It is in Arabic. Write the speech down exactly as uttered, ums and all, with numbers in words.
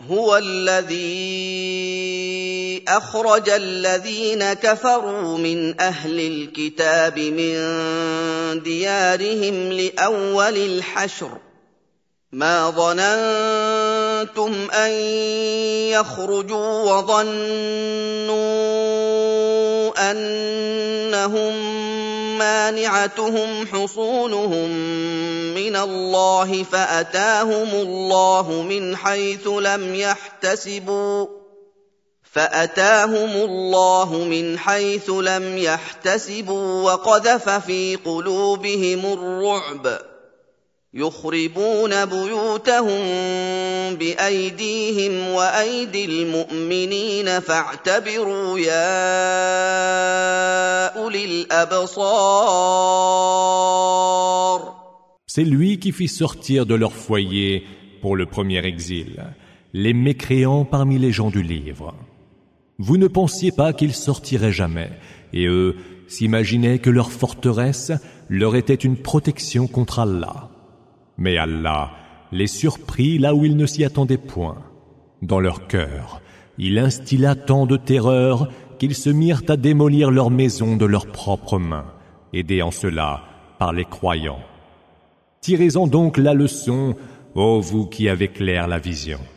هو الذي أخرج الذين كفروا من أهل الكتاب من ديارهم لأول الحشر ما ظننتم أن يخرجوا وظنوا أنهم مانعتهم حصونهم من الله فأتاهم الله من حيث لم يحتسبوا فأتاهم الله من حيث لم يحتسبوا وقذف في قلوبهم الرعب يخربون بيوتهم بأيديهم وأيدي المؤمنين فاعتبروا يا أولي الأبصار. C'est lui qui fit sortir de leur foyer pour le premier exil les mécréants parmi les gens du livre. Vous ne pensiez pas qu'ils sortiraient jamais, et eux s'imaginaient que leur forteresse leur était une protection contre Allah. Mais Allah les surprit là où ils ne s'y attendaient point. Dans leur cœur, il instilla tant de terreur qu'ils se mirent à démolir leurs maisons de leurs propres mains, aidés en cela par les croyants. Tirez-en donc la leçon, ô vous qui avez clair la vision.